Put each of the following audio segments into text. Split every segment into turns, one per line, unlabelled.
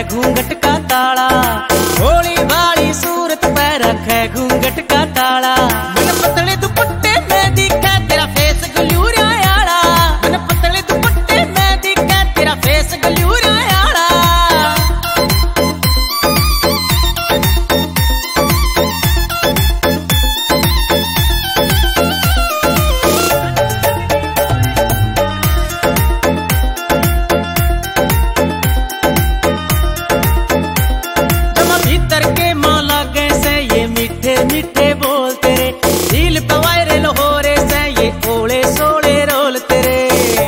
घूंघट का ताला, भोली भाली सूरत पे रखे घूंघट का ताला। मन पतले दुपट्टे में दिखे तेरा फेस गलूरा आला, मन पतले दुपट्टे में दिखे तेरा फेस गलूरा आला। मीठे बोल तेरे दिल पे वायरल हो रे से ये ओले सोले रोल तेरे,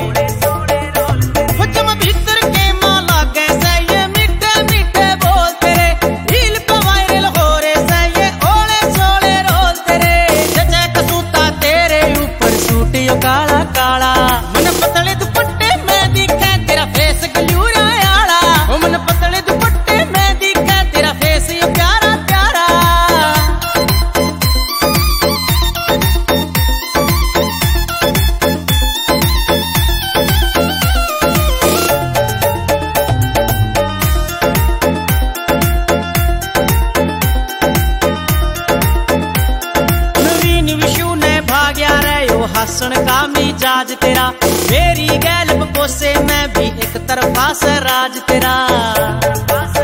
जम भीतर के मां लागे से ये मीठे मीठे बोल तेरे दिल पे वायरल हो रे से ये ओले सोले रोल तेरे। जचे कसूता तेरे ऊपर सूटियो काला काला, मन पतले दुपट्टे में दिखे तेरा फेस गलूरा आला, मन पतले दुपट्टे में दिखे तेरा फेस यो प्यारा प्यारा। हसन का मिजाज तेरा, मेरी गैल बकोसे में भी एक तरफा से राज तेरा।